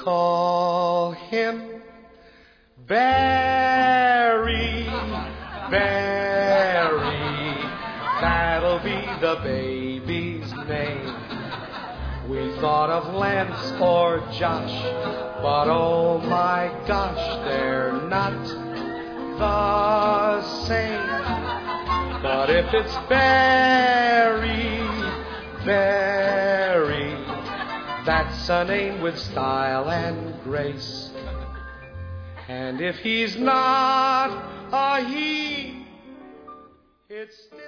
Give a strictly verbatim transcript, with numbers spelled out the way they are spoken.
call him Barry, Barry, that'll be the baby's name. We thought of Lance or Josh, but oh my gosh, they're not the same. But if it's Barry, Barry, that's a name with style and grace. And if he's not a he, it's